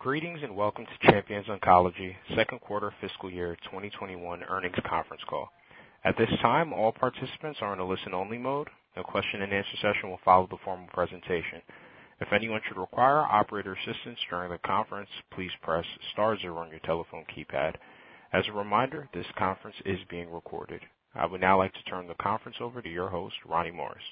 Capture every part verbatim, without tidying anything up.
Greetings and welcome to Champions Oncology second quarter fiscal year twenty twenty-one earnings conference call. At this time, all participants are in a listen-only mode. A question and answer session will follow the formal presentation. If anyone should require operator assistance during the conference, please press star zero on your telephone keypad. As a reminder, this conference is being recorded. I would now like to turn the conference over to your host, Ronnie Morris.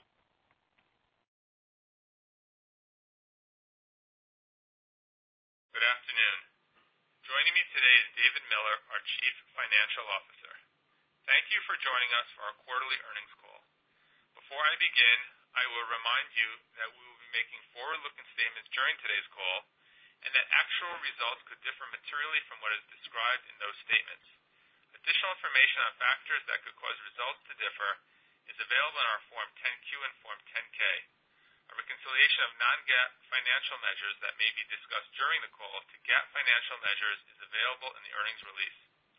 Good afternoon. Joining me today is David Miller, our Chief Financial Officer. Thank you for joining us for our quarterly earnings call. Before I begin, I will remind you that we will be making forward-looking statements during today's call and that actual results could differ materially from what is described in those statements. Additional information on factors that could cause results to differ is available in our Form ten Q and Form ten K. A reconciliation of non-GAAP financial measures that may be discussed during the call to GAAP financial measures is available in the earnings release.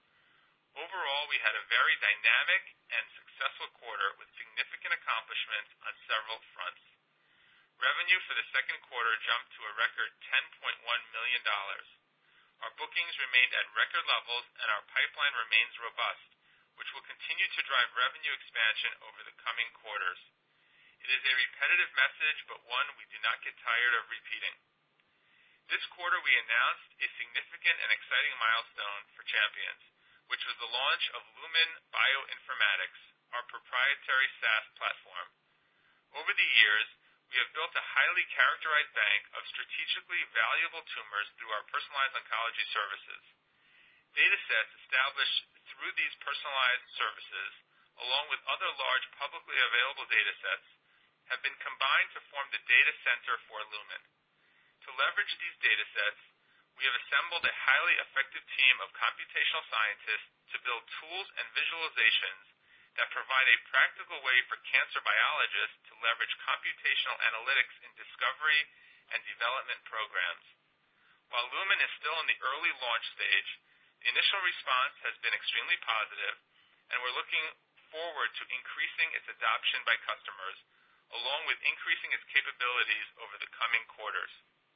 Overall, we had a very dynamic and successful quarter with significant accomplishments on several fronts. Revenue for the second quarter jumped to a record ten point one million dollars. Our bookings remained at record levels and our pipeline remains robust, which will continue to drive revenue expansion over the coming quarters. It is a repetitive message, but one we do not get tired of repeating. This quarter we announced a significant and exciting milestone for Champions, which was the launch of Lumin Bioinformatics, our proprietary SaaS platform. Over the years, we have built a highly characterized bank of strategically valuable tumors through our personalized oncology services. Data sets established through these personalized services, along with other large publicly available data sets, have been combined to form the data center for Lumin. To leverage these data sets, we have assembled a highly effective team of computational scientists to build tools and visualizations that provide a practical way for cancer biologists to leverage computational analytics in discovery and development programs. While Lumin is still in the early launch stage, the initial response has been extremely positive, and we're looking forward to increasing its adoption by customers, along with increasing its capabilities over the coming quarters.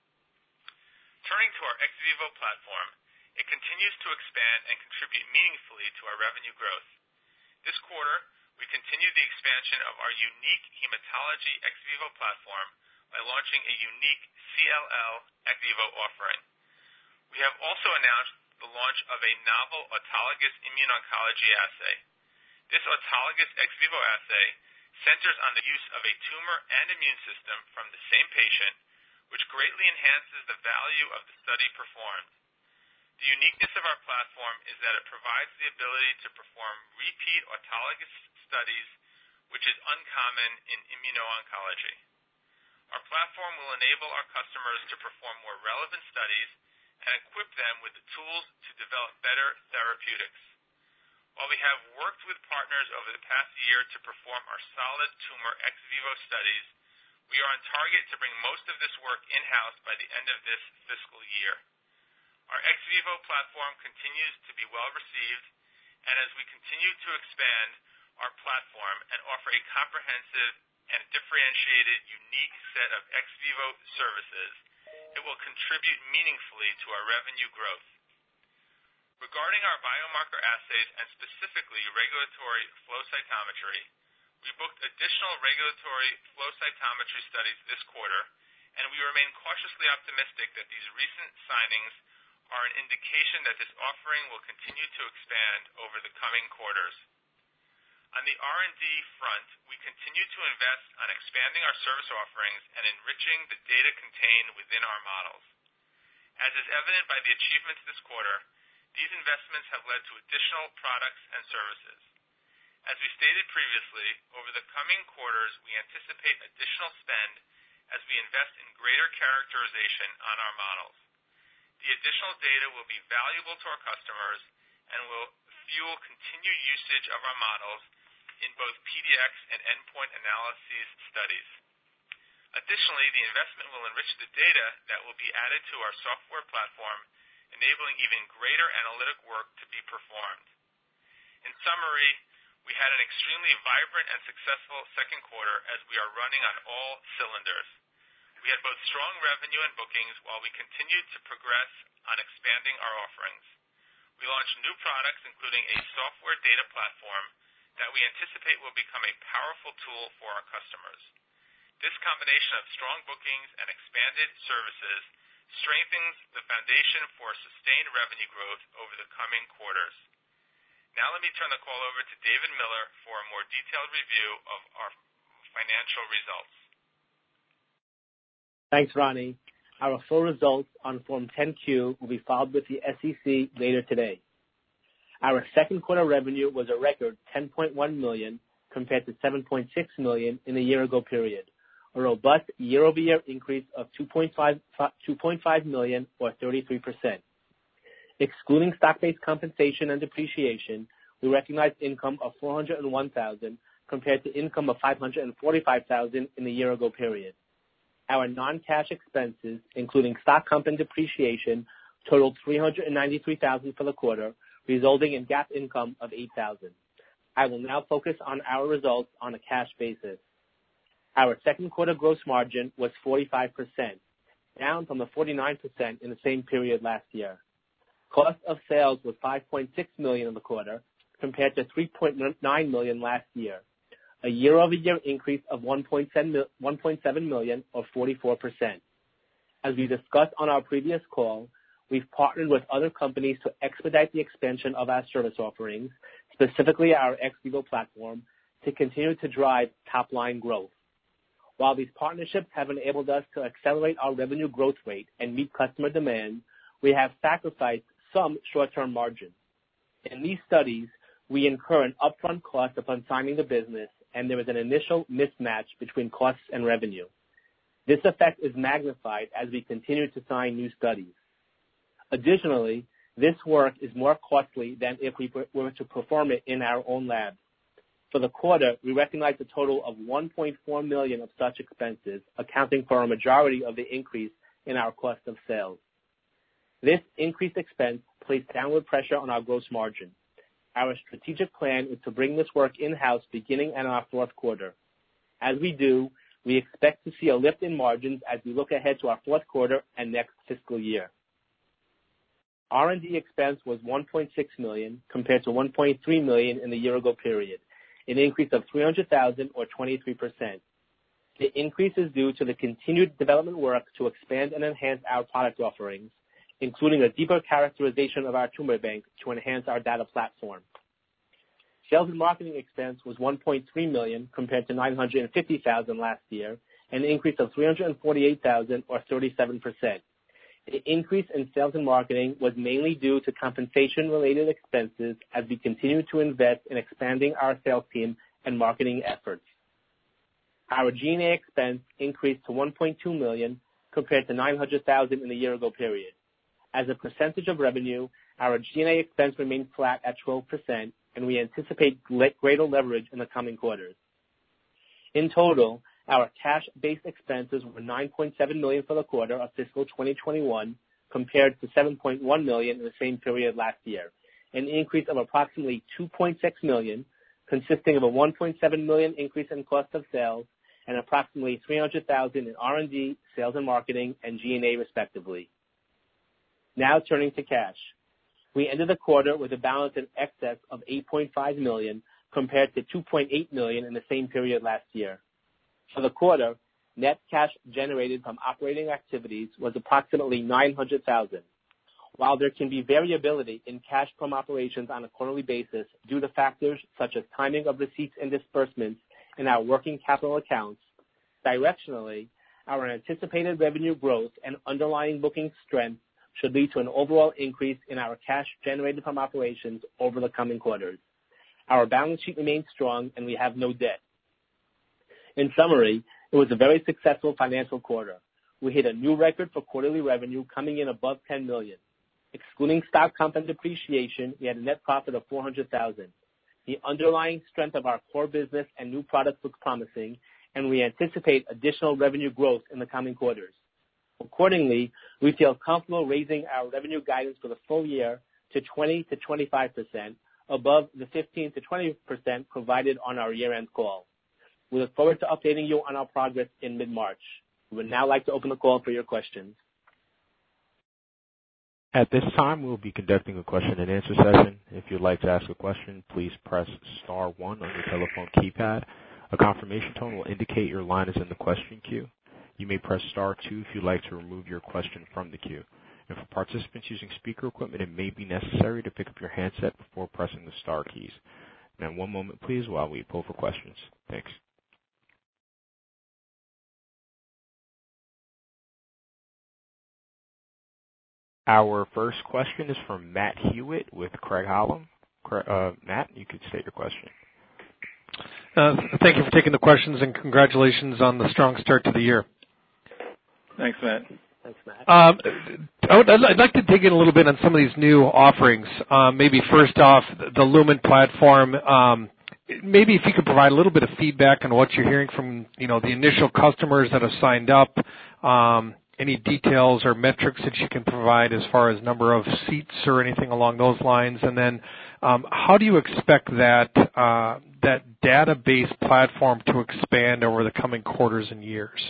Turning to our ex vivo platform, it continues to expand and contribute meaningfully to our revenue growth. This quarter, we continued the expansion of our unique hematology ex vivo platform by launching a unique C L L ex vivo offering. We have also announced the launch of a novel autologous immuno-oncology assay. This autologous ex vivo assay centers on the use of a tumor and immune system from the same patient, which greatly enhances the value of the study performed. The uniqueness of our platform is that it provides the ability to perform repeat autologous studies, which is uncommon in immuno-oncology. Our platform will enable our customers to perform more relevant studies and equip them with the tools to develop better therapeutics. While we have worked with partners over the past year to perform our solid tumor ex vivo studies, we are on target to bring most of this work in-house by the end of this fiscal year. Our ex vivo platform continues to be well received, and as we continue to expand our platform and offer a comprehensive and differentiated unique set of ex vivo services, it will contribute meaningfully to our revenue growth. Regarding our biomarker assays and specifically regulatory flow cytometry, we booked additional regulatory flow cytometry studies this quarter, and we remain cautiously optimistic that these recent signings are an indication that this offering will continue to expand over the coming quarters. On the R and D front, we continue to invest on expanding our service offerings and enriching the data contained within our models. As is evident by the achievements this quarter, these investments have led to additional products and services. As we stated previously, over the coming quarters, we anticipate additional spend as we invest in greater characterization on our models. The additional data will be valuable to our customers and will fuel continued usage of our models in both P D X and endpoint analyses studies. Additionally, the investment will enrich the data that will be added to our software platform, enabling even greater analytic work to be performed. In summary, we had an extremely vibrant and successful second quarter as we are running on all cylinders. We had both strong revenue and bookings while we continued to progress on expanding our offerings. We launched new products, including a software data platform that we anticipate will become a powerful tool for our customers. This combination of strong bookings and expanded services strengthens the foundation for sustained revenue growth over the coming quarters. Now let me turn the call over to David Miller for a more detailed review of our financial results. Thanks, Ronnie. Our full results on Form ten Q will be filed with the S E C later today. Our second quarter revenue was a record ten point one million dollars compared to seven point six million dollars in the year-ago period, a robust year-over-year increase of two point five million dollars or thirty-three percent. Excluding stock-based compensation and depreciation, we recognized income of four hundred one thousand dollars compared to income of five hundred forty-five thousand dollars in the year-ago period. Our non-cash expenses, including stock comp and depreciation, totaled three hundred ninety-three thousand dollars for the quarter, resulting in GAAP income of eight thousand dollars. I will now focus on our results on a cash basis. Our second quarter gross margin was forty-five percent, down from the forty-nine percent in the same period last year. Cost of sales was five point six million dollars in the quarter, compared to three point nine million dollars last year, a year-over-year increase of one point seven million dollars or forty-four percent. As we discussed on our previous call, we've partnered with other companies to expedite the expansion of our service offerings, specifically our X Vivo platform, to continue to drive top-line growth. While these partnerships have enabled us to accelerate our revenue growth rate and meet customer demand, we have sacrificed some short-term margin. In these studies, we incur an upfront cost upon signing the business, and there is an initial mismatch between costs and revenue. This effect is magnified as we continue to sign new studies. Additionally, this work is more costly than if we were to perform it in our own lab. For the quarter, we recognized a total of one point four million dollars of such expenses, accounting for a majority of the increase in our cost of sales. This increased expense placed downward pressure on our gross margin. Our strategic plan is to bring this work in-house beginning in our fourth quarter. As we do, we expect to see a lift in margins as we look ahead to our fourth quarter and next fiscal year. R and D expense was one point six million dollars compared to one point three million dollars in the year-ago period, an increase of three hundred thousand dollars or twenty-three percent. The increase is due to the continued development work to expand and enhance our product offerings, including a deeper characterization of our tumor bank to enhance our data platform. Sales and marketing expense was one point three million dollars compared to nine hundred fifty thousand dollars last year, an increase of three hundred forty-eight thousand dollars or thirty-seven percent. The increase in sales and marketing was mainly due to compensation-related expenses as we continue to invest in expanding our sales team and marketing efforts. Our G and A expense increased to one point two million dollars compared to nine hundred thousand dollars in the year-ago period. As a percentage of revenue, our G and A expense remained flat at twelve percent, and we anticipate greater leverage in the coming quarters. In total, our cash-based expenses were nine point seven million dollars for the quarter of fiscal twenty twenty-one compared to seven point one million dollars in the same period last year, an increase of approximately two point six million dollars, consisting of a one point seven million dollars increase in cost of sales and approximately three hundred thousand dollars in R and D, sales and marketing, and G and A respectively. Now turning to cash. We ended the quarter with a balance in excess of eight point five million dollars compared to two point eight million dollars in the same period last year. For the quarter, net cash generated from operating activities was approximately nine hundred thousand dollars. While there can be variability in cash from operations on a quarterly basis due to factors such as timing of receipts and disbursements in our working capital accounts, directionally, our anticipated revenue growth and underlying booking strength should lead to an overall increase in our cash generated from operations over the coming quarters. Our balance sheet remains strong and we have no debt. In summary, it was a very successful financial quarter. We hit a new record for quarterly revenue coming in above ten million dollars. Excluding stock comp and depreciation, we had a net profit of four hundred thousand dollars. The underlying strength of our core business and new products looks promising, and we anticipate additional revenue growth in the coming quarters. Accordingly, we feel comfortable raising our revenue guidance for the full year to twenty to twenty-five percent, above the fifteen to twenty percent provided on our year-end call. We look forward to updating you on our progress in mid-March. We would now like to open the call for your questions. At this time, we'll be conducting a question and answer session. If you'd like to ask a question, please press star one on your telephone keypad. A confirmation tone will indicate your line is in the question queue. You may press star two if you'd like to remove your question from the queue. And for participants using speaker equipment, it may be necessary to pick up your handset before pressing the star keys. Now, one moment, please, while we pull for questions. Thanks. Our first question is from Matt Hewitt with Craig-Hallum. Uh, Matt, you could state your question. Uh, thank you for taking the questions, and congratulations on the strong start to the year. Thanks, Matt. Thanks, Matt. Um, I would, I'd like to dig in a little bit on some of these new offerings. Um, maybe first off, the Lumen platform. Um, maybe if you could provide a little bit of feedback on what you're hearing from, you know, the initial customers that have signed up. Um, any details or metrics that you can provide as far as number of seats or anything along those lines, and then um, how do you expect that uh, that database platform to expand over the coming quarters and years?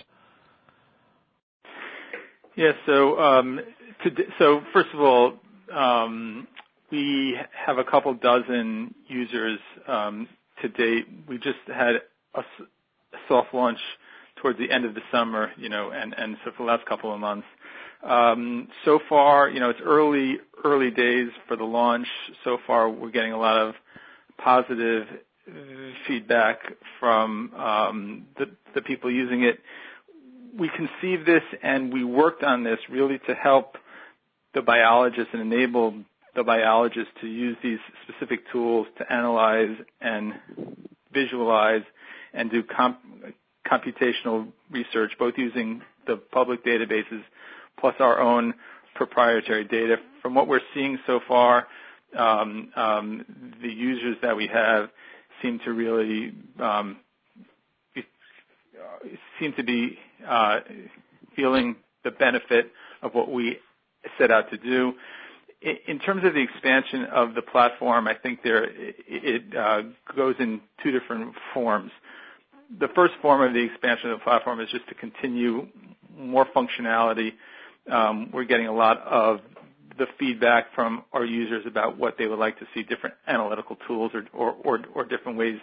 Yeah, so um, to, so first of all, um, we have a couple dozen users um, to date. We just had a, a soft launch towards the end of the summer, you know, and, and so for the last couple of months. Um, so far, you know, it's early, early days for the launch. So far, we're getting a lot of positive feedback from um, the, the people using it. We conceived this and we worked on this really to help the biologists and enable the biologists to use these specific tools to analyze and visualize and do comp- computational research, both using the public databases plus our own proprietary data. From what we're seeing so far, um, um, the users that we have seem to really um, be, uh, seem to be uh, feeling the benefit of what we set out to do. In, in terms of the expansion of the platform, I think there it, it uh, goes in two different forms. The first form of the expansion of the platform is just to continue more functionality. Um, we're getting a lot of the feedback from our users about what they would like to see, different analytical tools or, or, or, or different ways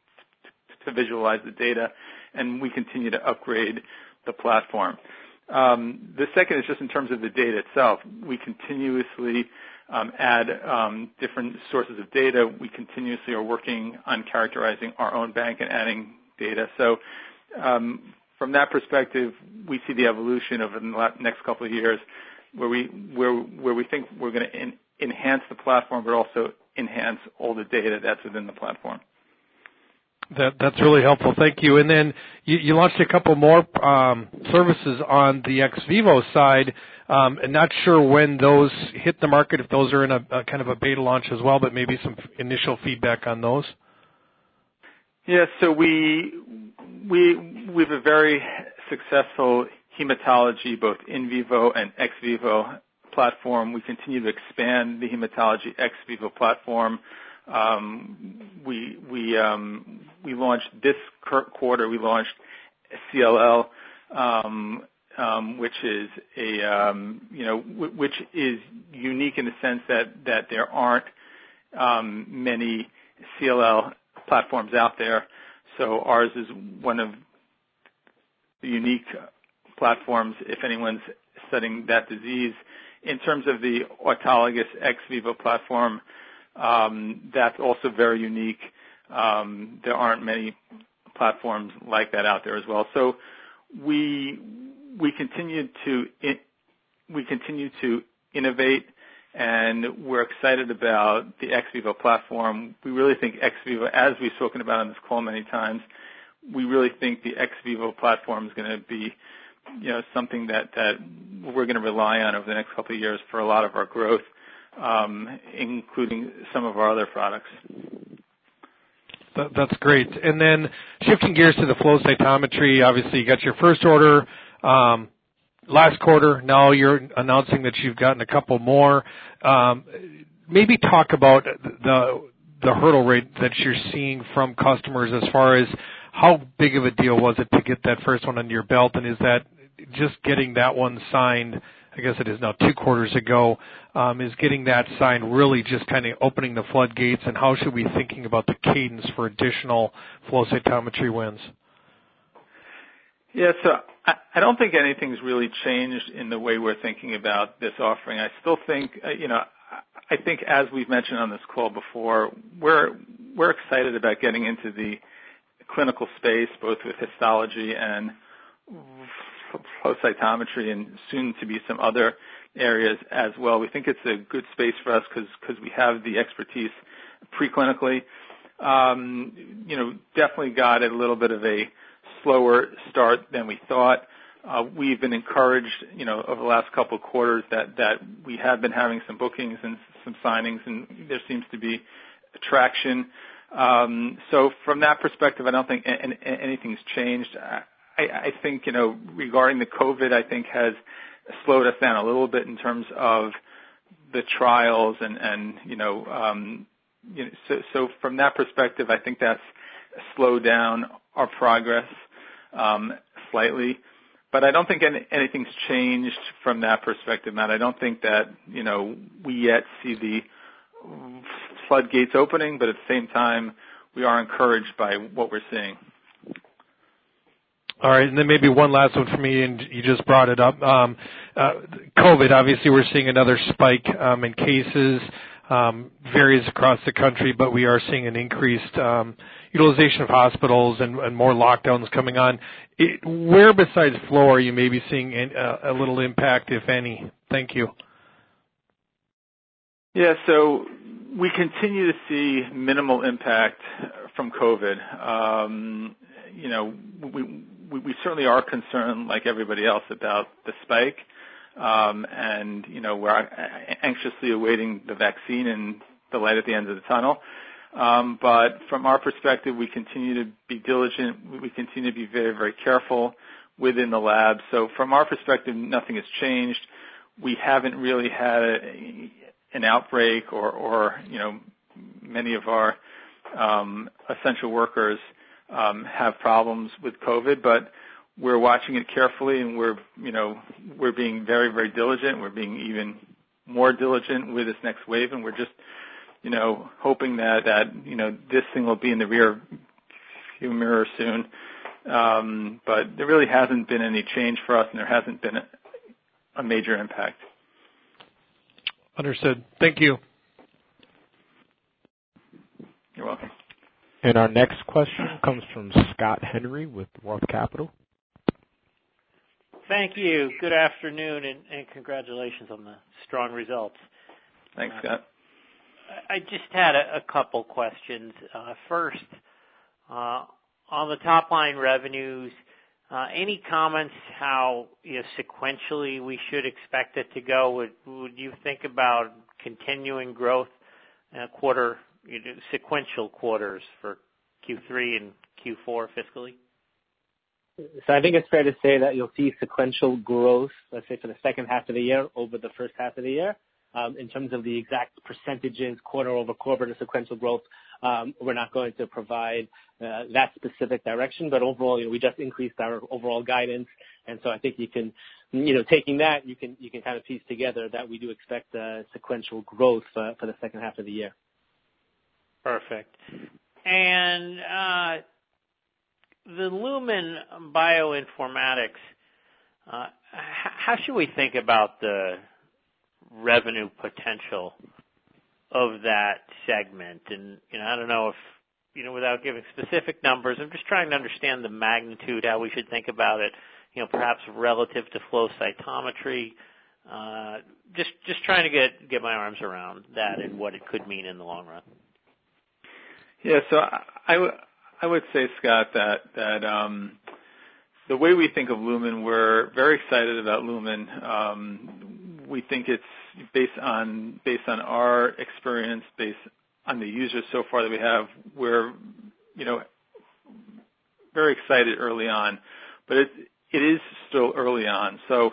to visualize the data, and we continue to upgrade the platform. Um, the second is just in terms of the data itself. We continuously um, add um, different sources of data. We continuously are working on characterizing our own bank and adding data. So um, from that perspective, we see the evolution over the next couple of years where we where where we think we're going to en- enhance the platform, but also enhance all the data that's within the platform. That, that's really helpful. Thank you. And then you, you launched a couple more um, services on the Ex Vivo side. Um, and not sure when those hit the market, if those are in a, a kind of a beta launch as well, but maybe some initial feedback on those. Yeah, so we we we have a very successful hematology, both in vivo and ex vivo platform. We continue to expand the hematology ex vivo platform. Um, we we um, we launched this quarter. We launched C L L, um, um, which is a um, you know w- which is unique in the sense that that there aren't um, many C L L platforms out there. So ours is one of the unique platforms if anyone's studying that disease. In terms of the autologous ex vivo platform, um, that's also very unique. Um, there aren't many platforms like that out there as well. So we we continue to in, we continue to innovate. And we're excited about the ex vivo platform. We really think ex vivo, as we've spoken about on this call many times, we really think the ex vivo platform is going to be, you know, something that, that we're going to rely on over the next couple of years for a lot of our growth, um, including some of our other products. That, that's great. And then shifting gears to the flow cytometry, obviously you got your first order um, last quarter. Now you're announcing that you've gotten a couple more. Um, maybe talk about the the hurdle rate that you're seeing from customers as far as how big of a deal was it to get that first one under your belt, and is that just getting that one signed, I guess it is now two quarters ago, um, is getting that signed really just kind of opening the floodgates, and how should we be thinking about the cadence for additional flow cytometry wins? Yeah, so I, I don't think anything's really changed in the way we're thinking about this offering. I still think, uh, you know, I think as we've mentioned on this call before, we're we're excited about getting into the clinical space, both with histology and flow cytometry, and soon to be some other areas as well. We think it's a good space for us because because we have the expertise preclinically. Um, you know, definitely got a little bit of a slower start than we thought. Uh, we've been encouraged, you know, over the last couple of quarters that, that we have been having some bookings and some signings, and there seems to be traction. Um, so from that perspective, I don't think anything's changed. I, I think, you know, regarding the COVID, I think has slowed us down a little bit in terms of the trials and, and you know, um, you know so, so from that perspective, I think that's slowed down our progress um, slightly. But I don't think any, anything's changed from that perspective, Matt. I don't think that, you know, we yet see the floodgates opening, but at the same time, we are encouraged by what we're seeing. All right, and then maybe one last one for me, and you just brought it up. Um, uh, COVID, obviously we're seeing another spike um, in cases, um, varies across the country, but we are seeing an increased um, utilization of hospitals and, and more lockdowns coming on. It, where besides flow are you maybe seeing a, a little impact, if any? Thank you. Yeah, so we continue to see minimal impact from COVID. Um, you know, we, we, we certainly are concerned, like everybody else, about the spike. Um, and, you know, we're anxiously awaiting the vaccine and the light at the end of the tunnel. Um, but from our perspective, we continue to be diligent. We continue to be very, very careful within the lab. So from our perspective, nothing has changed. We haven't really had a, an outbreak or, or, you know, many of our um, essential workers um, have problems with COVID, but we're watching it carefully, and we're, you know, we're being very, very diligent. We're being even more diligent with this next wave, and we're just, you know, hoping that, that you know, this thing will be in the rear view mirror soon. Um, but there really hasn't been any change for us, and there hasn't been a, a major impact. Understood. Thank you. You're welcome. And our next question comes from Scott Henry with Roth Capital. Thank you. Good afternoon, and, and congratulations on the strong results. Thanks, Scott. Uh, I just had a, a couple questions. Uh, first, uh, on the top-line revenues, uh, any comments how, you know, sequentially we should expect it to go? Would, would you think about continuing growth uh, quarter, you know, sequential quarters for Q three and Q four fiscally? So I think it's fair to say that you'll see sequential growth, let's say, for the second half of the year over the first half of the year. Um, in terms of the exact percentages, quarter over quarter to sequential growth, um, we're not going to provide uh, that specific direction. But overall, you know, we just increased our overall guidance, and so I think you can, you know, taking that, you can you can kind of piece together that we do expect uh, sequential growth uh, for the second half of the year. Perfect. And uh, the Lumen Bioinformatics, uh, h- how should we think about the revenue potential of that segment? And, you know, I don't know if, you know, without giving specific numbers, I'm just trying to understand the magnitude, how we should think about it, you know, perhaps relative to flow cytometry. Uh, just, just trying to get, get my arms around that and what it could mean in the long run. Yeah, so I, I, w- I would say, Scott, that, that um, the way we think of Lumen, we're very excited about Lumen. Um, we think it's based on based on our experience, based on the users so far that we have. We're, you know, very excited early on, but it it is still early on. So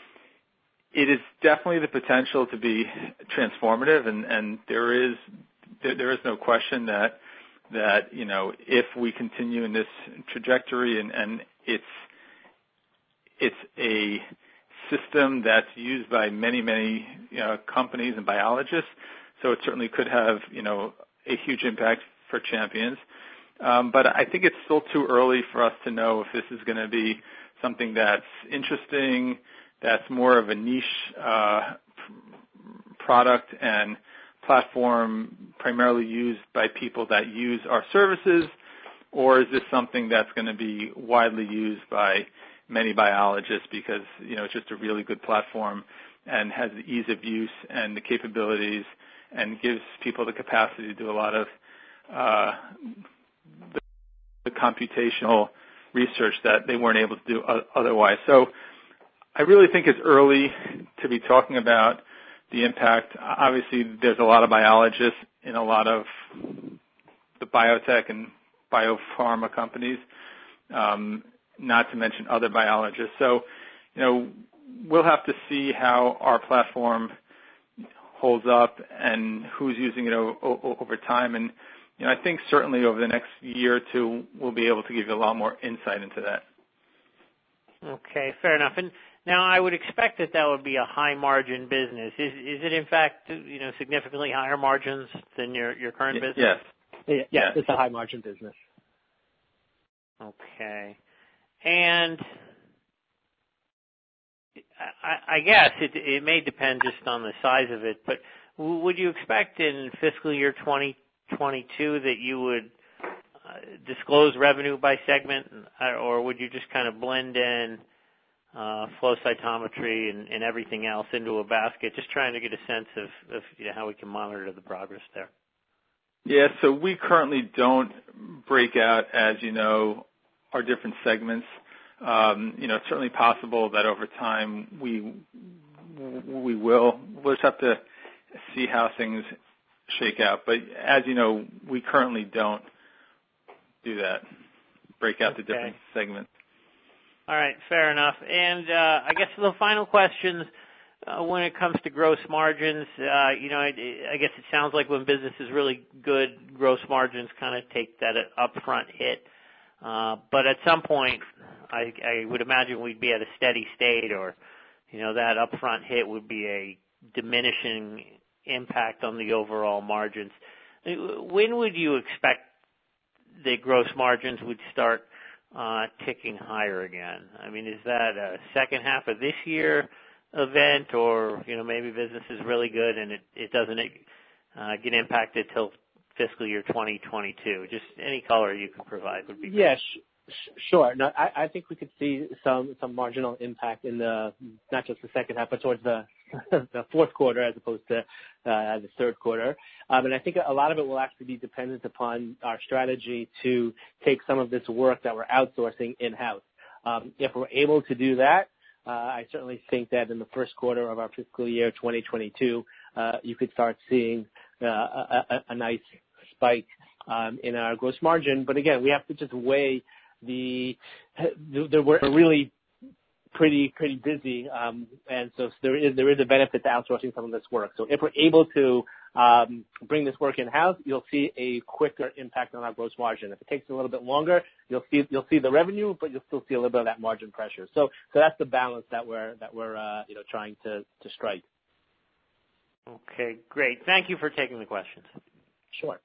it is definitely the potential to be transformative, and, and there is there, there is no question that that you know if we continue in this trajectory and, and it's it's a system that's used by many, many you know, companies and biologists. So it certainly could have, you know, a huge impact for Champions. Um, but I think it's still too early for us to know if this is going to be something that's interesting, that's more of a niche uh, product and platform primarily used by people that use our services, or is this something that's going to be widely used by many biologists because, you know, it's just a really good platform and has the ease of use and the capabilities and gives people the capacity to do a lot of uh, the, the computational research that they weren't able to do otherwise. So I really think it's early to be talking about the impact. Obviously, there's a lot of biologists in a lot of the biotech and biopharma companies, um, not to mention other biologists. So, you know, we'll have to see how our platform holds up and who's using it o- o- over time. And, you know, I think certainly over the next year or two, we'll be able to give you a lot more insight into that. Okay, fair enough. And now I would expect that that would be a high margin business. Is is it in fact, you know, significantly higher margins than your, your current business? Yes. Yeah, yes. It's a high margin business. Okay. And I, I guess it, it may depend just on the size of it, but w- would you expect in fiscal year twenty twenty-two that you would uh, disclose revenue by segment, or would you just kind of blend in uh, flow cytometry and, and everything else into a basket, just trying to get a sense of, of you know, how we can monitor the progress there? Yeah, so we currently don't break out, as you know, our different segments. Um, you know, it's certainly possible that over time we we will. We'll just have to see how things shake out. But as you know, we currently don't do that, break out okay. the different segments. All right, fair enough. And uh, I guess the final questions, uh, when it comes to gross margins, uh, you know, I, I guess it sounds like when business is really good, gross margins kind of take that upfront hit. Uh, but at some point, I, I would imagine we'd be at a steady state, or, you know, that upfront hit would be a diminishing impact on the overall margins. When would you expect the gross margins would start uh, ticking higher again? I mean, is that a second half of this year event, or, you know, maybe business is really good and it, it doesn't uh, get impacted till fiscal year twenty twenty-two? Just any color you can provide would be great. Yes, sh- sure. No, I, I think we could see some, some marginal impact in the, not just the second half, but towards the, the fourth quarter as opposed to uh, the third quarter. Um, and I think a lot of it will actually be dependent upon our strategy to take some of this work that we're outsourcing in-house. Um, if we're able to do that, uh, I certainly think that in the first quarter of our fiscal year twenty twenty-two, uh, you could start seeing uh, a, a, a nice spike um, in our gross margin. But again, we have to just weigh the, the we're really pretty pretty busy, um, and so there is there is a benefit to outsourcing some of this work. So if we're able to um, bring this work in house, you'll see a quicker impact on our gross margin. If it takes a little bit longer, you'll see you'll see the revenue, but you'll still see a little bit of that margin pressure. So so that's the balance that we're that we're uh, you know trying to to strike. Okay, great. Thank you for taking the questions. Sure.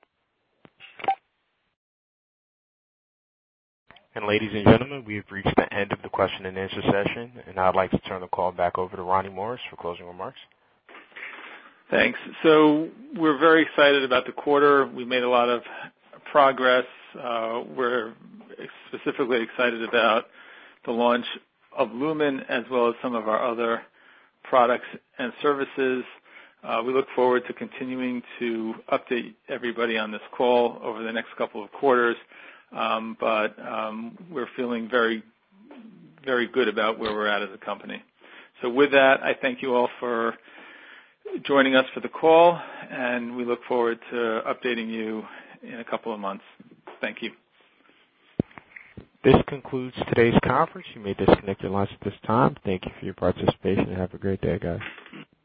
And ladies and gentlemen, we've reached the end of the question and answer session, and I'd like to turn the call back over to Ronnie Morris for closing remarks. Thanks. So we're very excited about the quarter. We made a lot of progress. Uh, we're specifically excited about the launch of Lumen as well as some of our other products and services. Uh, we look forward to continuing to update everybody on this call over the next couple of quarters. Um, but um, we're feeling very, very good about where we're at as a company. So with that, I thank you all for joining us for the call, and we look forward to updating you in a couple of months. Thank you. This concludes today's conference. You may disconnect your lines at this time. Thank you for your participation, and have a great day, guys.